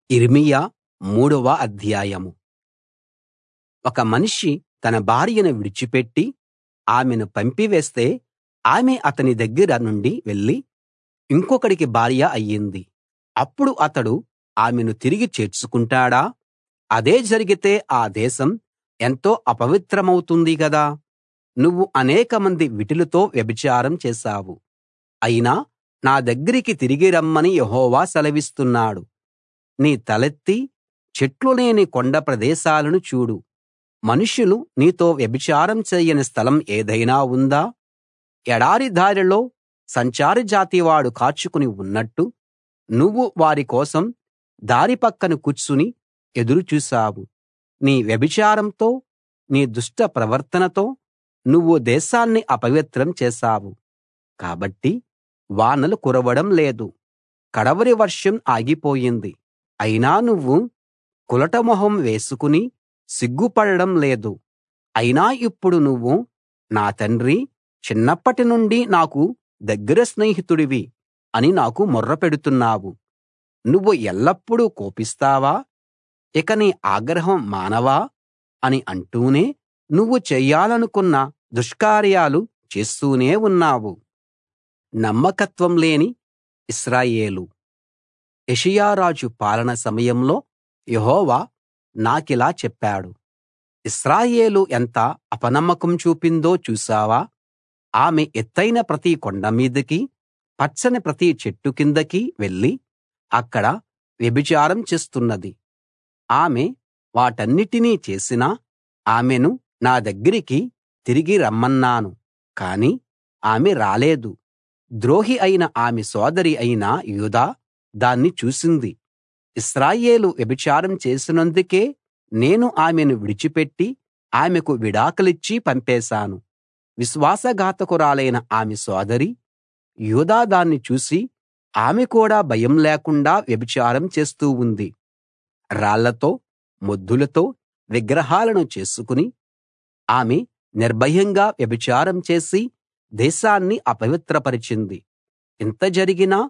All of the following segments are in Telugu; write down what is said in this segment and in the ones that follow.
యిర్మీయా మూడవ అధ్యాయం. ఒక మనిషి తన భార్యను విడిచిపెట్టి ఆమెను పంపివేస్తే ఆమె అతని దగ్గర నుండి వెళ్లి ఇంకొకడికి భార్య అయ్యింది. అప్పుడు అతడు ఆమెను తిరిగి చేర్చుకుంటాడా? అదే జరిగితే ఆ దేశం ఎంతో అపవిత్రమవుతుంది గదా! నువ్వు అనేకమంది విటులతో వ్యభిచారం చేశావు. అయినా నా దగ్గరికి తిరిగి రమ్మని యెహోవా సెలవిస్తున్నాడు. నీ తలెత్తి చెట్లు లేని కొండ ప్రదేశాలను చూడు. మనుషులు నీతో వ్యభిచారం చేయని స్థలం ఏదైనా ఉందా? ఎడారి దారిలో సంచారి జాతివాడు కాచుకుని ఉన్నట్టు నువ్వు వారి కోసం దారి పక్కన కూర్చుని ఎదురు చూశావు. నీ వ్యభిచారంతో, నీ దుష్ట ప్రవర్తనతో నువ్వు దేశాన్ని అపవిత్రం చేశావు. కాబట్టి వానలు కురవడం లేదు, కడవరి వర్షం ఆగిపోయింది. అయినా నువ్వు కులట మొహం వేసుకుని సిగ్గుపడడం లేదు. అయినా ఇప్పుడు నువ్వు నా తండ్రీ, చిన్నప్పటి నుండి నాకు దగ్గర స్నేహితుడివి అని నాకు మొర్ర పెడుతున్నావు. నువ్వు ఎల్లప్పుడూ కోపిస్తావా? ఇక నీ ఆగ్రహం మానవా? అని అంటూనే నువ్వు చెయ్యాలనుకున్న దుష్కార్యాలు చేస్తూనే ఉన్నావు. నమ్మకత్వం లేని ఇశ్రాయేలు. యోషీయా రాజు పాలన సమయంలో యెహోవా నాకిలా చెప్పాడు. ఇశ్రాయేలు ఎంత అపనమ్మకం చూపిందో చూశావా? ఆమె ఎత్తయిన ప్రతి కొండ మీదికి, పచ్చని ప్రతి చెట్టు కిందకి వెళ్లి అక్కడ వ్యభిచారం చేస్తున్నది. ఆమె వాటన్నిటినీ చేసినా ఆమెను నా దగ్గరికి తిరిగి రమ్మన్నాను, కానీ ఆమె రాలేదు. ద్రోహి అయిన ఆమె సోదరి అయిన యూదా దాన్ని చూసింది. ఇశ్రాయేలు వ్యభిచారం చేసినందుకే నేను ఆమెను విడిచిపెట్టి ఆమెకు విడాకులిచ్చి పంపేశాను. విశ్వాసఘాతకురాలైన ఆమె సోదరి యూదా దాన్ని చూసి ఆమె కూడా భయం లేకుండా వ్యభిచారం చేస్తూ ఉంది. రాళ్లతో, మొద్దులతో విగ్రహాలను చేసుకుని ఆమె నిర్భయంగా వ్యభిచారం చేసి దేశాన్ని అపవిత్రపరిచింది. ఇంత జరిగినా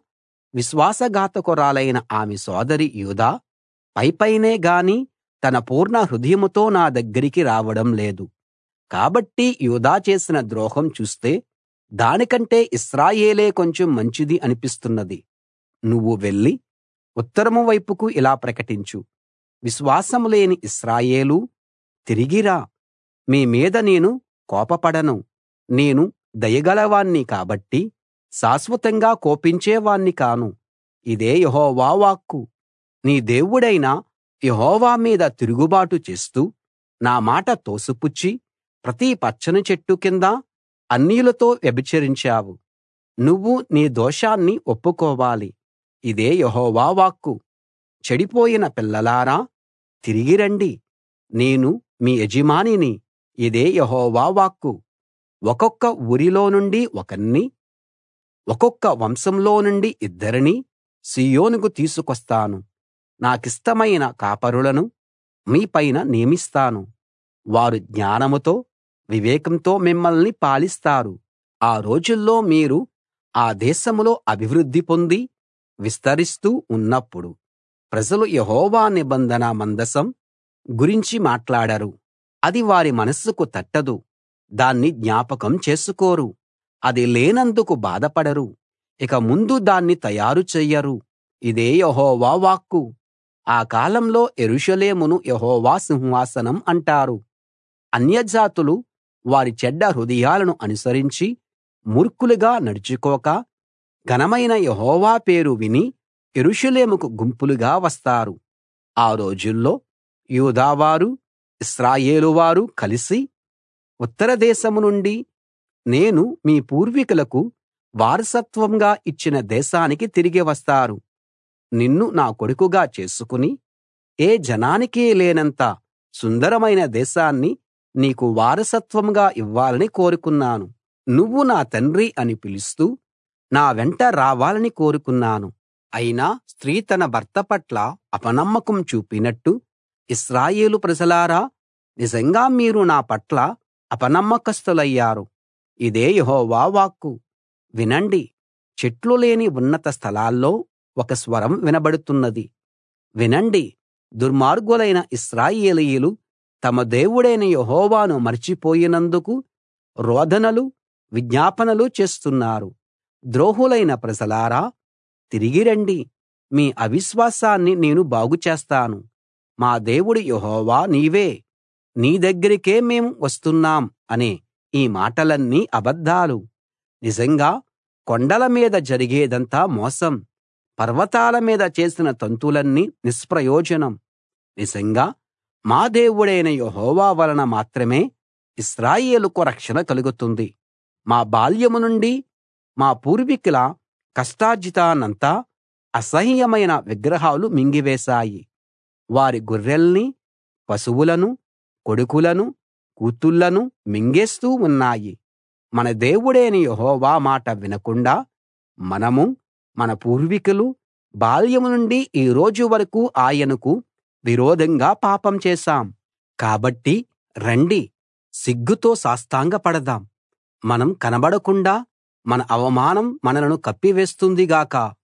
విశ్వాసఘాతకురాలైన ఆమె సోదరి యూదా పైపైనే గాని తన పూర్ణ హృదయంతో నా దగ్గరికి రావడం లేదు. కాబట్టి యూదా చేసిన ద్రోహం చూస్తే దానికంటే ఇశ్రాయేలే కొంచెం మంచిది అనిపిస్తున్నది. నువ్వు వెళ్లి ఉత్తరం వైపుకు ఇలా ప్రకటించు: విశ్వాసం లేని ఇశ్రాయేలూ, తిరిగి రా. మీ మీద నేను కోపపడను. నేను దయగలవాణ్ణి కాబట్టి శాశ్వతంగా కోపించేవాణ్ణి కాను. ఇదే యెహోవా వాక్కు. నీ దేవుడైన యెహోవా మీద తిరుగుబాటు చేస్తూ నా మాట తోసిపుచ్చి ప్రతి పచ్చని చెట్టు కింద అన్యులతో వ్యభిచరించావు. నువ్వు నీ దోషాన్ని ఒప్పుకోవాలి. ఇదే యెహోవా వాక్కు. చెడిపోయిన పిల్లలారా, తిరిగి రండి. నేను మీ యజమానిని. ఇదే యెహోవా వాక్కు. ఒక్కొక్క ఊరిలో నుండి ఒకణ్ణి, ఒక్కొక్క వంశంలో నుండి ఇద్దరిని సీయోనుకు తీసుకొస్తాను. నాకిష్టమైన కాపరులను మీపైన నియమిస్తాను. వారు జ్ఞానంతో, వివేకంతో మిమ్మల్ని పాలిస్తారు. ఆ రోజుల్లో మీరు ఆ దేశంలో అభివృద్ధి పొంది విస్తరిస్తూ ఉన్నప్పుడు ప్రజలు యెహోవా నిబంధన మందసం గురించి మాట్లాడరు. అది వారి మనస్సుకు తట్టదు. దాన్ని జ్ఞాపకం చేసుకోరు. అది లేనందుకు బాధపడరు. ఇక ముందు దాన్ని తయారు చెయ్యరు. ఇదే యెహోవా వాక్కు. ఆ కాలంలో యెరూషలేమును యెహోవా సింహాసనం అంటారు. అన్యజాతులు వారి చెడ్డ హృదయాలను అనుసరించి మూర్ఖులుగా నడుచుకోక ఘనమైన యెహోవా పేరు విని యెరూషలేముకు గుంపులుగా వస్తారు. ఆ రోజుల్లో యూదావారు, ఇశ్రాయేలువారు కలిసి ఉత్తర దేశం నుండి నేను మీ పూర్వీకులకు వారసత్వంగా ఇచ్చిన దేశానికి తిరిగి వస్తారు. నిన్ను నా కొడుకుగా చేసుకుని ఏ జనానికీ లేనంత సుందరమైన దేశాన్ని నీకు వారసత్వంగా ఇవ్వాలని కోరుకున్నాను. నువ్వు నా తండ్రి అని పిలుస్తూ నా వెంట రావాలని కోరుకున్నాను. అయినా స్త్రీ తన భర్త పట్ల అపనమ్మకం చూపినట్టు ఇశ్రాయేలు ప్రజలారా, నిజంగా మీరు నా పట్ల అపనమ్మకస్తులయ్యారు. ఇదే యెహోవా వాక్కు. వినండి. చెట్లు లేని ఉన్నత స్థలాల్లో ఒక స్వరం వినబడుతున్నది. వినండి, దుర్మార్గులైన ఇశ్రాయేలీయులు తమ దేవుడైన యెహోవాను మరచిపోయినందుకు రోదనలు విజ్ఞాపనలు చేస్తున్నారు. ద్రోహులైన ప్రజలారా, తిరిగి రండి, మీ అవిశ్వాసాన్ని నేను బాగు చేస్తాను. మా దేవుడు యెహోవా నీవే, నీ దగ్గరికే మేం వస్తున్నాం అనే ఈ మాటలన్నీ అబద్ధాలు. నిజంగా కొండల మీద జరిగేదంతా మోసం, పర్వతాల మీద చేసిన తంతులన్నీ నిష్ప్రయోజనం. నిజంగా మా దేవుడైన యెహోవా వలన మాత్రమే ఇశ్రాయేలుకు రక్షణ కలుగుతుంది. మా బాల్యం నుండి మా పూర్వీకుల కష్టార్జితాన్నంతా అసహ్యమైన విగ్రహాలు మింగివేశాయి. వారి గొర్రెల్ని, పశువులను, కొడుకులను, కూతుళ్ళను మింగేస్తూ ఉన్నాయి. మన దేవుడైన యెహోవా మాట వినకుండా మనమూ మన పూర్వీకులు బాల్యం నుండి ఈ రోజు వరకూ ఆయనకు విరోధంగా పాపం చేశాం. కాబట్టి రండి, సిగ్గుతో సాష్టాంగపడదాం. మనం కనబడకుండా మన అవమానం మనలను కప్పివేస్తుంది గాక.